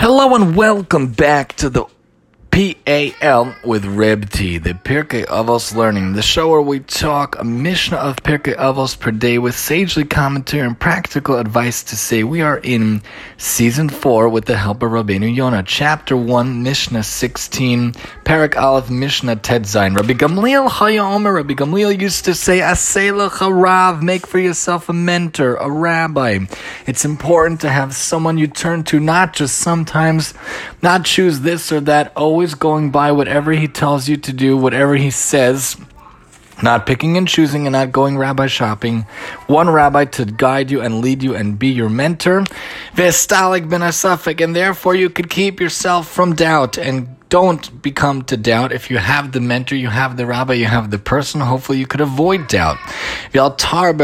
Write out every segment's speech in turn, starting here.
Hello and welcome back to the PAL with Reb T, the Pirkei Avos Learning, the show where we talk a Mishnah of Pirkei Avos per day with sagely commentary and practical advice to say. We are in Season 4 with the help of Rabbeinu Yonah, Chapter 1, Mishnah 16, Parak Aleph, Mishnah Tet Zayin. Rabbi Gamliel Chaya Omer, Rabbi Gamliel used to say, Aseh lecha Rav, make for yourself a mentor, a rabbi. It's important to have someone you turn to, not just sometimes, not choose this or that, always going by whatever he tells you to do, whatever he says, not picking and choosing and not going rabbi shopping. One rabbi to guide you and lead you and be your mentor. V'estalig ben asafek, and therefore you could keep yourself from doubt and don't become to doubt. If you have the mentor, you have the rabbi, you have the person, hopefully you could avoid doubt. Do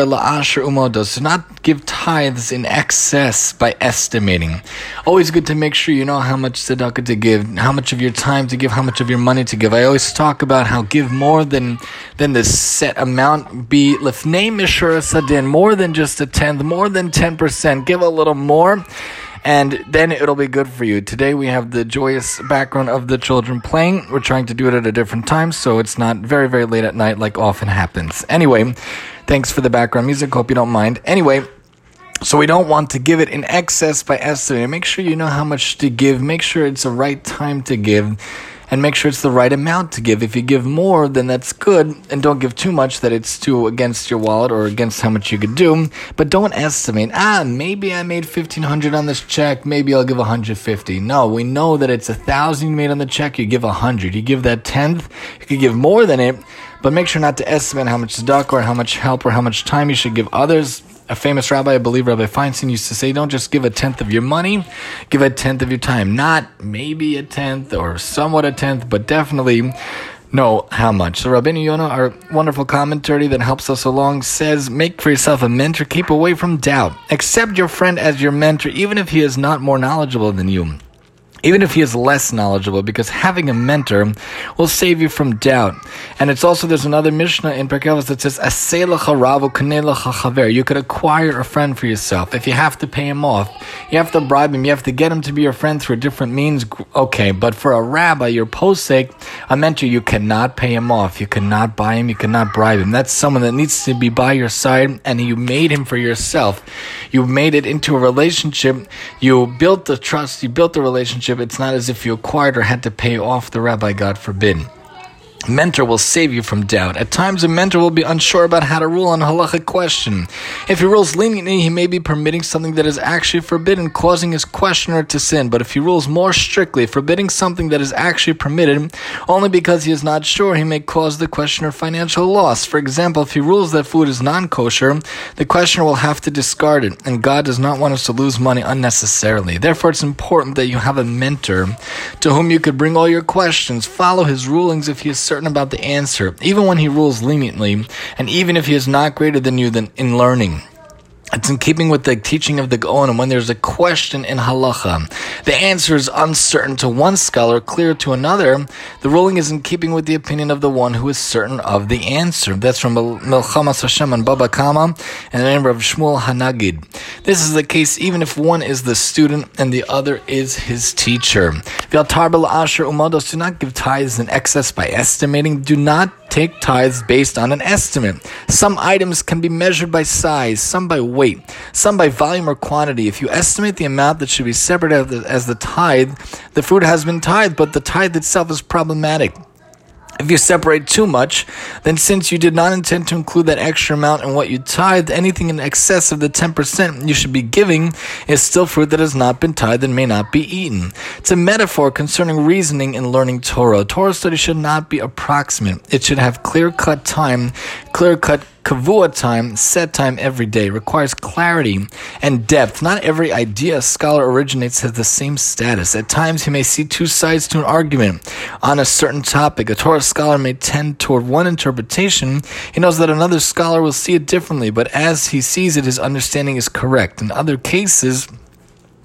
not give tithes in excess by estimating. Always good to make sure you know how much tzedakah to give, how much of your time to give, how much of your money to give. I always talk about how give more than the set amount. Be lifnei mishur sadin, more than just a tenth, more than 10%. Give a little more, and then it'll be good for you. Today we have the joyous background of the children playing. We're trying to do it at a different time, so it's not very, very late at night like often happens. Anyway, thanks for the background music. Hope you don't mind. Anyway, so we don't want to give it in excess by estimating. Make sure you know how much to give. Make sure it's the right time to give. And make sure it's the right amount to give. If you give more, then that's good. And don't give too much that it's too against your wallet or against how much you could do. But don't estimate, maybe I made $1,500 on this check. Maybe I'll give $150. No, we know that it's $1,000 you made on the check. You give $100. You give that tenth. You could give more than it. But make sure not to estimate how much tzedakah or how much help or how much time you should give others. A famous rabbi, I believe Rabbi Feinstein, used to say, don't just give a tenth of your money, give a tenth of your time. Not maybe a tenth or somewhat a tenth, but definitely know how much. So Rabbeinu Yonah, our wonderful commentary that helps us along, says, make for yourself a mentor, keep away from doubt. Accept your friend as your mentor, even if he is not more knowledgeable than you. Even if he is less knowledgeable, because having a mentor will save you from doubt. And it's also, there's another Mishnah in Pirkei Avos that says, Aseh lecha Rav u'kaneh lecha chaver. You could acquire a friend for yourself. If you have to pay him off, you have to bribe him, you have to get him to be your friend through different means, okay. But for a rabbi, your posek, a mentor, you cannot pay him off. You cannot buy him, you cannot bribe him. That's someone that needs to be by your side, and you made him for yourself. You made it into a relationship. You built the trust, you built the relationship. It's not as if you acquired or had to pay off the rabbi, God forbid. Mentor will save you from doubt. At times, a mentor will be unsure about how to rule on a halachic question. If he rules leniently, he may be permitting something that is actually forbidden, causing his questioner to sin. But if he rules more strictly, forbidding something that is actually permitted, only because he is not sure, he may cause the questioner financial loss. For example, if he rules that food is non-kosher, the questioner will have to discard it, and God does not want us to lose money unnecessarily. Therefore, it's important that you have a mentor to whom you could bring all your questions. Follow his rulings if he is certain about the answer, even when he rules leniently, and even if he is not greater than you in learning. It's in keeping with the teaching of the Gaon, and when there's a question in halacha, the answer is uncertain to one scholar, clear to another, the ruling is in keeping with the opinion of the one who is certain of the answer. That's from Milchamas Hashem and Baba Kama, and the name of Shmuel Hanagid. This is the case even if one is the student and the other is his teacher. Do not give tithes in excess by estimating. Do not take tithes based on an estimate. Some items can be measured by size, some by weight, some by volume or quantity. If you estimate the amount that should be separate as the tithe, the fruit has been tithed, but the tithe itself is problematic. If you separate too much, then since you did not intend to include that extra amount in what you tithed, anything in excess of the 10% you should be giving is still fruit that has not been tithed and may not be eaten. It's a metaphor concerning reasoning and learning Torah. Torah study should not be approximate. It should have clear-cut time, clear-cut kavua time, set time every day. It requires clarity and depth. Not every idea a scholar originates has the same status. At times, he may see two sides to an argument on a certain topic. A Torah scholar may tend toward one interpretation. He knows that another scholar will see it differently, but as he sees it, his understanding is correct. In other cases,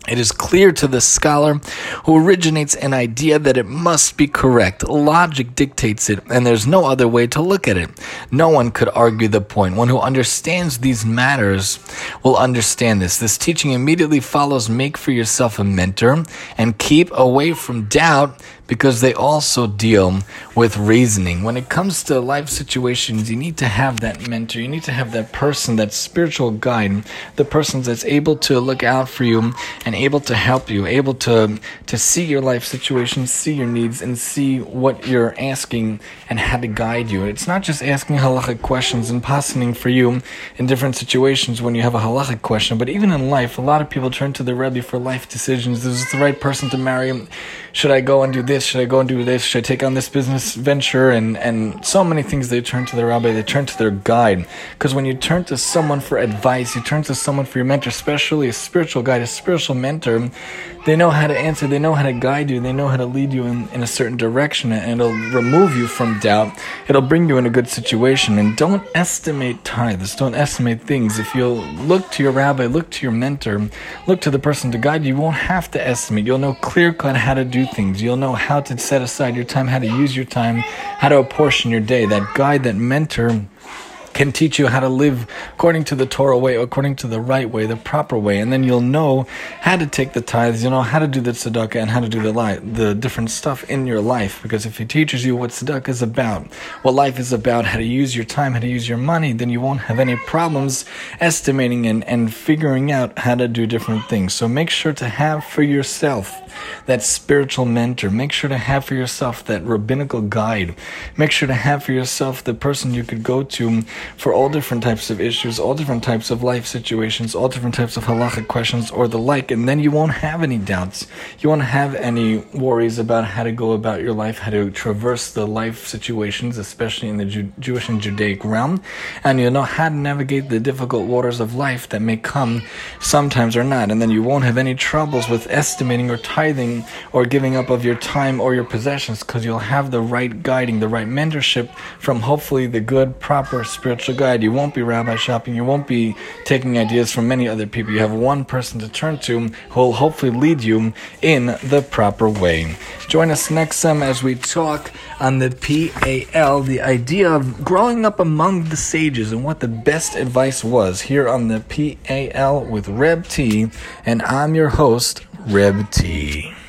It is clear to the scholar who originates an idea that it must be correct. Logic dictates it, and there's no other way to look at it. No one could argue the point. One who understands these matters will understand this. This teaching immediately follows: make for yourself a mentor and keep away from doubt, because they also deal with reasoning. When it comes to life situations, you need to have that mentor. You need to have that person, that spiritual guide, the person that's able to look out for you and able to help you, able to see your life situation, see your needs, and see what you're asking and how to guide you. It's not just asking halachic questions and passening for you in different situations when you have a halachic question, but even in life, a lot of people turn to the Rebbe for life decisions. Is this the right person to marry? Should I go and do this? Should I go and do this? Should I take on this business venture? And so many things. They turn to the rabbi, they turn to their guide. Because when you turn to someone for advice, you turn to someone for your mentor, especially a spiritual guide, a spiritual mentor, they know how to answer, they know how to guide you, they know how to lead you in a certain direction, and it'll remove you from doubt. It'll bring you in a good situation. And don't estimate tithes, don't estimate things. If you'll look to your rabbi, look to your mentor, look to the person to guide you, you won't have to estimate. You'll know clear-cut how to do things. You'll know how to set aside your time, how to use your time, how to apportion your day. That guide, that mentor can teach you how to live according to the Torah way, according to the right way, the proper way. And then you'll know how to take the tithes, you'll know how to do the tzedakah, and how to do the different stuff in your life. Because if he teaches you what tzedakah is about, what life is about, how to use your time, how to use your money, then you won't have any problems estimating and figuring out how to do different things. So make sure to have for yourself that spiritual mentor. Make sure to have for yourself that rabbinical guide. Make sure to have for yourself the person you could go to for all different types of issues, all different types of life situations, all different types of halachic questions or the like, and then you won't have any doubts. You won't have any worries about how to go about your life, how to traverse the life situations, especially in the Jewish and Judaic realm, and you'll know how to navigate the difficult waters of life that may come sometimes or not, and then you won't have any troubles with estimating or tithing or giving up of your time or your possessions, because you'll have the right guiding, the right mentorship from hopefully the good, proper spiritual guide. You won't be rabbi shopping. You won't be taking ideas from many other people. You have one person to turn to who will hopefully lead you in the proper way. Join us next time as we talk on the PAL, the idea of growing up among the sages and what the best advice was, here on the PAL with Reb T, and I'm your host, Reb T.